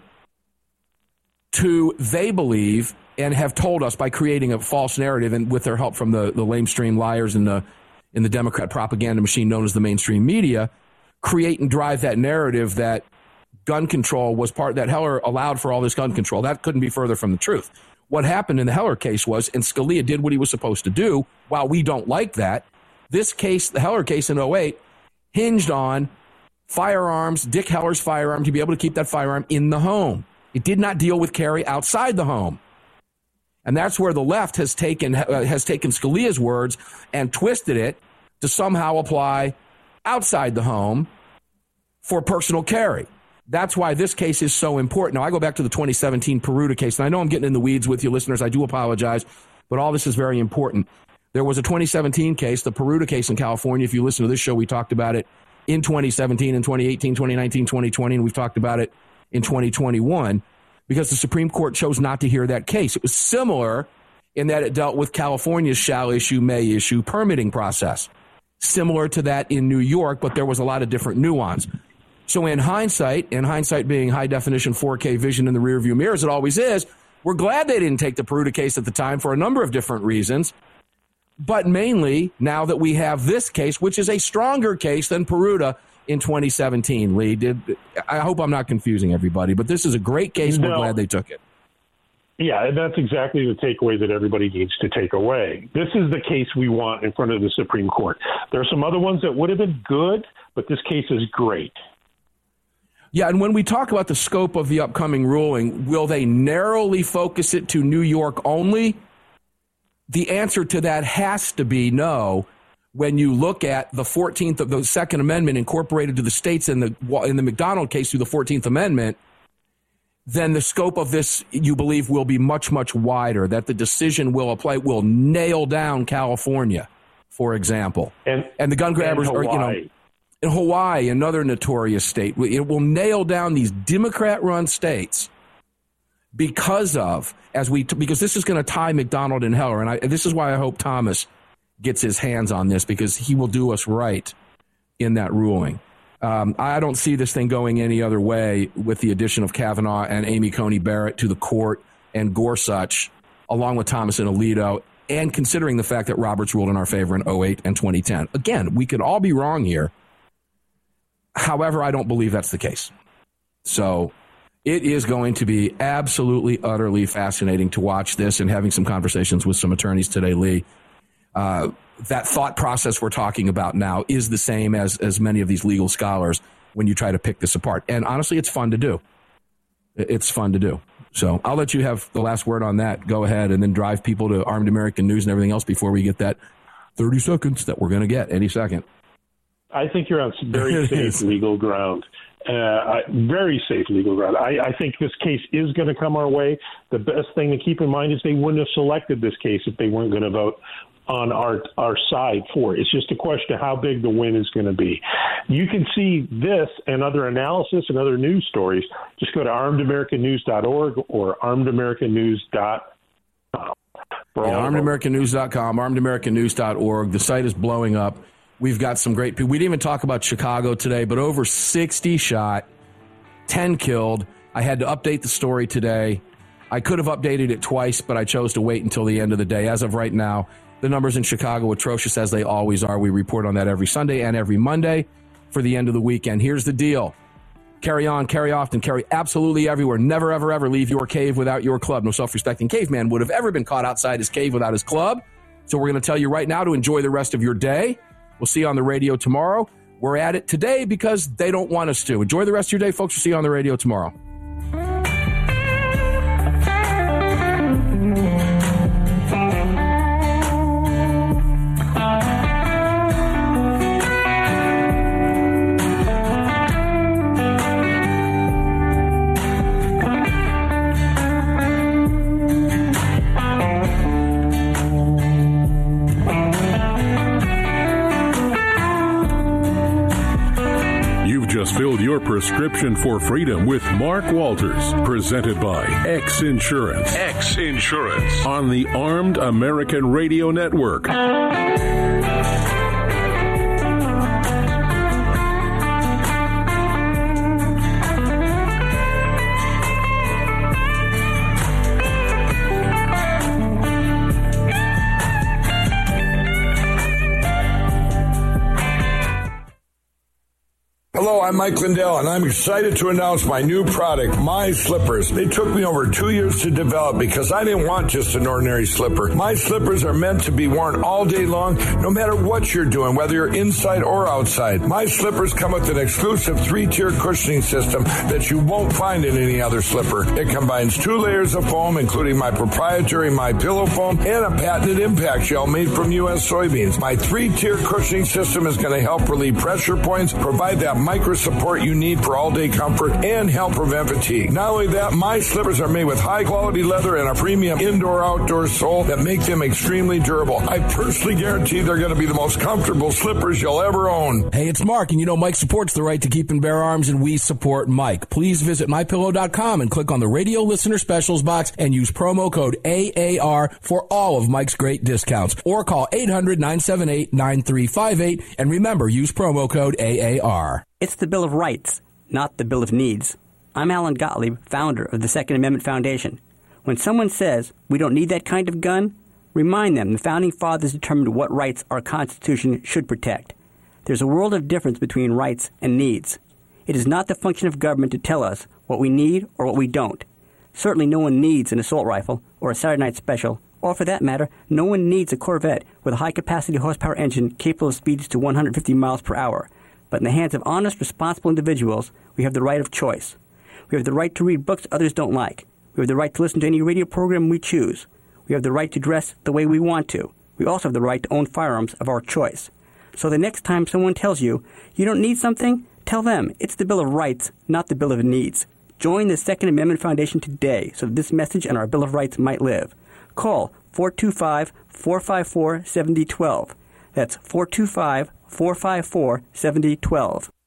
[SPEAKER 2] to, they believe, and have told us by creating a false narrative, and with their help from the the lamestream liars and the. in the Democrat propaganda machine known as the mainstream media, create and drive that narrative that gun control was part, that Heller allowed for all this gun control. That couldn't be further from the truth. What happened in the Heller case was, and Scalia did what he was supposed to do, while we don't like that, this case, the Heller case in oh eight, hinged on firearms, Dick Heller's firearm, to be able to keep that firearm in the home. It did not deal with carry outside the home. And that's where the left has taken uh, has taken Scalia's words and twisted it to somehow apply outside the home for personal carry. That's why this case is so important. Now, I go back to the twenty seventeen Peruta case, and I know I'm getting in the weeds with you listeners. I do apologize, but all this is very important. There was a twenty seventeen case, the Peruta case in California. If you listen to this show, we talked about it in twenty seventeen, in twenty eighteen, twenty nineteen, twenty twenty, and we've talked about it in twenty twenty-one. Because the Supreme Court chose not to hear that case. It was similar in that it dealt with California's shall issue, may issue permitting process. Similar to that in New York, but there was a lot of different nuance. So in hindsight, and hindsight being high definition four K vision in the rearview mirror, as it always is, we're glad they didn't take the Peruta case at the time for a number of different reasons. But mainly, now that we have this case, which is a stronger case than Peruta, in twenty seventeen, Lee. Did I hope I'm not confusing everybody, but this is a great case. No. We're glad they took it.
[SPEAKER 3] Yeah, and that's exactly the takeaway that everybody needs to take away. This is the case we want in front of the Supreme Court. There are some other ones that would have been good, but this case is great.
[SPEAKER 2] Yeah, and when we talk about the scope of the upcoming ruling, will they narrowly focus it to New York only? The answer to that has to be no. When you look at the fourteenth of the Second Amendment incorporated to the states in the in the McDonald case through the fourteenth Amendment, then the scope of this, you believe, will be much, much wider, that the decision will apply, will nail down California, for example. And, and the gun grabbers are, you know, in Hawaii, another notorious state. It will nail down these Democrat-run states because of, as we, because this is going to tie McDonald and Heller. And I, this is why I hope Thomas gets his hands on this, because he will do us right in that ruling. Um, I don't see this thing going any other way with the addition of Kavanaugh and Amy Coney Barrett to the court and Gorsuch, along with Thomas and Alito, and considering the fact that Roberts ruled in our favor in oh eight and twenty ten. Again, we could all be wrong here. However, I don't believe that's the case. So It is going to be absolutely, utterly fascinating to watch this, and having some conversations with some attorneys today, Lee. Uh, that thought process we're talking about now is the same as, as many of these legal scholars when you try to pick this apart. And honestly, it's fun to do. It's fun to do. So I'll let you have the last word on that. Go ahead and then drive people to Armed American News and everything else before we get that thirty seconds that we're going to get any second.
[SPEAKER 3] I think you're on some very safe legal ground. Uh, very safe legal ground. I, I think this case is going to come our way. The best thing to keep in mind is they wouldn't have selected this case if they weren't going to vote on our our side for it. It's just a question of how big the win is going to be. You can see this and other analysis and other news stories. Just go to armed american news dot org or armed american news dot com.
[SPEAKER 2] Yeah, armed american news dot com, armed american news dot org. The site is blowing up. We've got some great people. We didn't even talk about Chicago today, but over sixty shot, ten killed. I had to update the story today. I could have updated it twice, but I chose to wait until the end of the day. As of right now, the numbers in Chicago atrocious as they always are. We report on that every Sunday and every Monday for the end of the weekend. Here's the deal. Carry on, carry often, carry absolutely everywhere. Never, ever, ever leave your cave without your club. No self-respecting caveman would have ever been caught outside his cave without his club. So we're going to tell you right now to enjoy the rest of your day. We'll see you on the radio tomorrow. We're at it today because they don't want us to. Enjoy the rest of your day, folks. We'll see you on the radio tomorrow.
[SPEAKER 1] Just filled your prescription for freedom with Mark Walters, presented by X Insurance. X Insurance on the Armed American Radio Network.
[SPEAKER 6] Hello, I'm Mike Lindell, and I'm excited to announce my new product, My Slippers. They took me over two years to develop because I didn't want just an ordinary slipper. My slippers are meant to be worn all day long, no matter what you're doing, whether you're inside or outside. My slippers come with an exclusive three-tier cushioning system that you won't find in any other slipper. It combines two layers of foam, including my proprietary My Pillow foam and a patented impact gel made from U S soybeans. My three-tier cushioning system is going to help relieve pressure points, provide that micro support you need for all-day comfort, and help prevent fatigue. Not only that, my slippers are made with high-quality leather and a premium indoor-outdoor sole that make them extremely durable. I personally guarantee they're going to be the most comfortable slippers you'll ever own.
[SPEAKER 2] Hey, it's Mark, and you know Mike supports the right to keep and bear arms, and we support Mike. Please visit my pillow dot com and click on the radio listener specials box and use promo code A A R for all of Mike's great discounts. Or call eight hundred, nine seven eight, nine three five eight, and remember, use promo code A A R.
[SPEAKER 10] It's the Bill of Rights, not the Bill of Needs. I'm Alan Gottlieb, founder of the Second Amendment Foundation. When someone says we don't need that kind of gun, remind them the Founding Fathers determined what rights our Constitution should protect. There's a world of difference between rights and needs. It is not the function of government to tell us what we need or what we don't. Certainly no one needs an assault rifle or a Saturday night special, or for that matter, no one needs a Corvette with a high-capacity horsepower engine capable of speeds to one hundred fifty miles per hour. But in the hands of honest, responsible individuals, we have the right of choice. We have the right to read books others don't like. We have the right to listen to any radio program we choose. We have the right to dress the way we want to. We also have the right to own firearms of our choice. So the next time someone tells you you don't need something, tell them it's the Bill of Rights, not the Bill of Needs. Join the Second Amendment Foundation today so that this message and our Bill of Rights might live. Call four two five, four five four, seven zero one two. That's four two five, four five four, seven zero one two.